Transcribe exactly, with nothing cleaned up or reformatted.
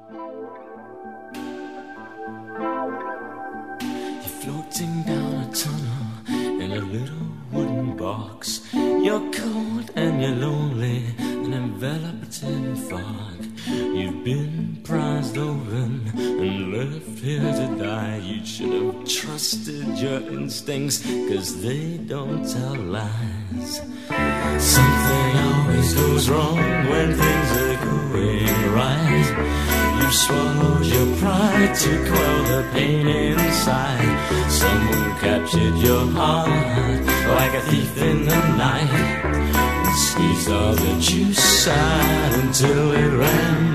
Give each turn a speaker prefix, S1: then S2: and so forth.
S1: Floating down a tunnel in a little wooden box. You're cold and you're lonely and enveloped in fog. You've been prized open and left here to die. You should have trusted your instincts, 'cause they don't tell lies. Something always goes wrong when things are going right. You swallowed your pride to quell the pain inside. Someone captured your heart like a thief in the night, and squeezed all the juice out until it ran